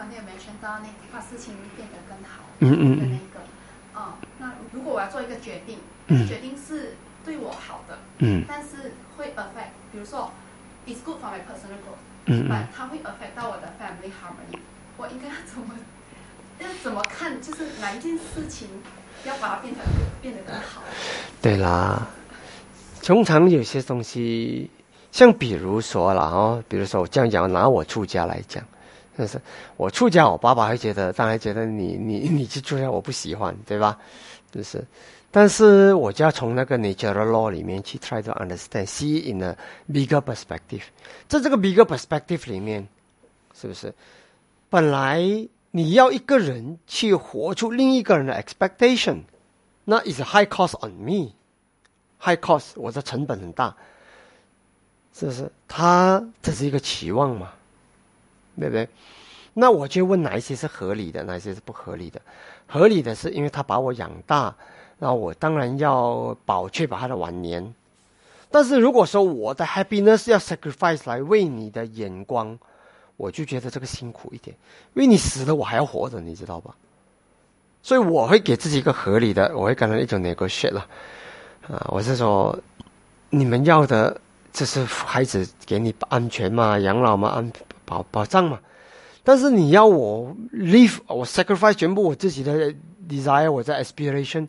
才有 mention 到把事情变得更好嗯的那个，那如果我要做一个决定，决定是对我好的，但是会 affect， 比如说 it's good for my personal growth，它会 affect 到我的 family harmony， 我应该要怎么看？就是哪一件事情要把它变得更好？ 对啦，通常有些东西，像比如说啦比如说我这样讲，拿我出家来讲。就是我出家，我爸爸会当然觉得你去出家我不喜欢，对吧？就是，但是我就要从那个 natural law 里面去 try to understand, see in a bigger perspective。在这个 bigger perspective 里面，是不是？本来你要一个人去活出另一个人的 expectation， 那 is a high cost on me， high cost， 我的成本很大，是不是？这是一个期望嘛？对不对？那我就问哪一些是合理的，哪一些是不合理的？合理的是因为他把我养大，那我当然要确保他的晚年。但是如果说我的 happiness 要 sacrifice 来为你的眼光，我就觉得这个辛苦一点，因为你死了我还要活着，你知道吧？所以我会给自己一个合理的，我会跟他一种 negotiate 了。我是说，你们要的就是孩子给你安全嘛，养老嘛，保障嘛。但是你要我 live， 我 sacrifice 全部我自己的 desire， 我的 aspiration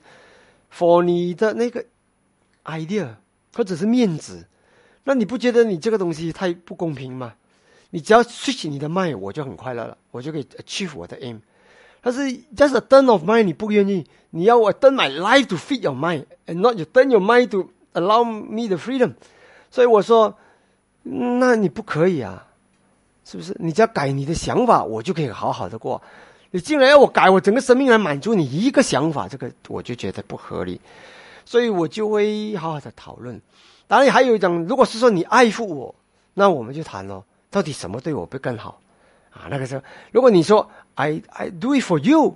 for 你的那个 idea 或者是面子，那你不觉得你这个东西太不公平吗？你只要 switch 你的 mind， 我就很快乐了，我就可以 achieve 我的 aim。但是 just a turn of mind 你不愿意，你要我 turn my life to fit your mind and not you turn your mind to allow me the freedom。所以我说，那你不可以啊。是不是？你只要改你的想法，我就可以好好的过。你竟然要我改我整个生命来满足你一个想法，这个我就觉得不合理。所以我就会好好的讨论。当然还有一种，如果是说你爱护我，那我们就谈咯，到底什么对我会更好啊？那个时候，如果你说 I do it for you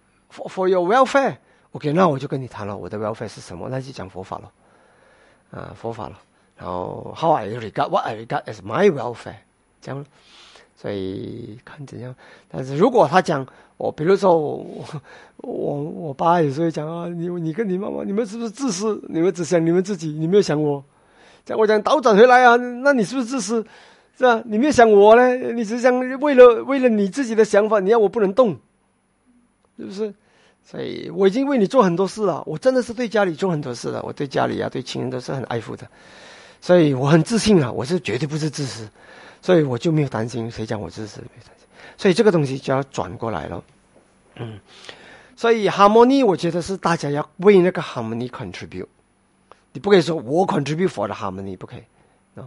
for your welfare，OK， 那我就跟你谈了，我的 welfare 是什么？那就讲佛法了，佛法了。然后 how I regard what I regard as my welfare。这样，所以看怎样。但是如果他讲比如说我爸有时候会讲啊，你跟你妈妈，你们是不是自私？你们只想你们自己，你没有想我。这样我讲倒转回来啊，那你是不是自私？是吧？你没有想我呢？你只想为了你自己的想法，你要我不能动，是不是？所以我已经为你做很多事了，我真的是对家里做很多事了，我对家里对亲人都是很爱护的，所以我很自信了，我是绝对不是自私。所以我就没有担心谁讲我自私，没有担心。所以这个东西就要转过来了，所以 harmony 我觉得是大家要为那个 harmony contribute， 你不可以说我 contribute for the harmony， 不可以 ，no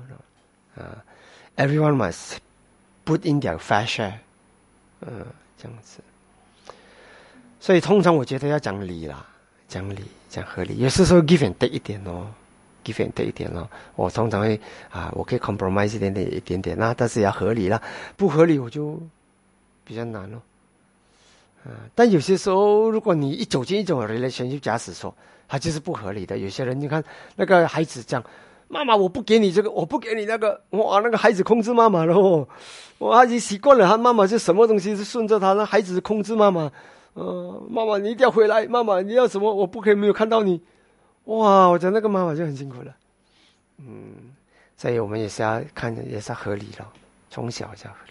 no，everyone must put in their fair share， 这样子。所以通常我觉得要讲理啦，讲理讲合理，有时候 give and take 一点give and take 一点咯，我通常会我可以 compromise 一点点啦，但是要合理啦，不合理我就比较难咯。但有些时候，如果你一走进一种 relationship， 假使说它就是不合理的，有些人你看那个孩子讲，妈妈我不给你这个，我不给你那个，哇，那个孩子控制妈妈咯，他已经习惯了，他妈妈就什么东西是顺着他，那孩子控制妈妈，妈妈你一定要回来，妈妈你要什么，我不可以没有看到你。哇，我讲那个妈妈就很辛苦了，所以我们也是要看，也是要合理了，从小就要合理。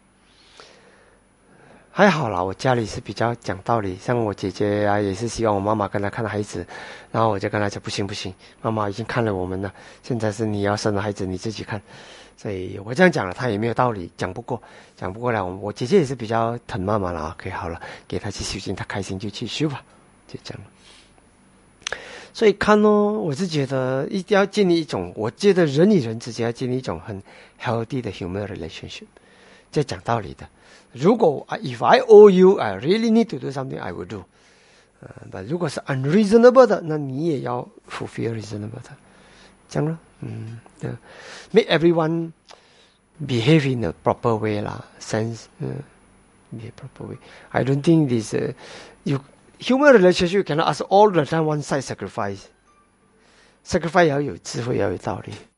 还好啦，我家里是比较讲道理，像我姐姐啊，也是希望我妈妈跟她看孩子，然后我就跟她讲不行不行，妈妈已经看了我们了，现在是你要生了孩子你自己看，所以我这样讲了，她也没有道理，讲不过来，我姐姐也是比较疼妈妈啦，可以好了，给她去修行，她开心就去修吧，就这样。所以看我是觉得一定要建立一种，我觉得人与人之间要建立一种很 healthy 的 human relationship， 这讲道理的。如果 if I owe you, I really need to do something, I will do。但如果是 unreasonable 的，那你也要 fulfill reasonable 的，这样咯。make everyone behave in a proper way 啦 ，sense be a proper way. I don't think this human relationship you cannot ask all the time one side sacrifice 要有智慧，要有道理。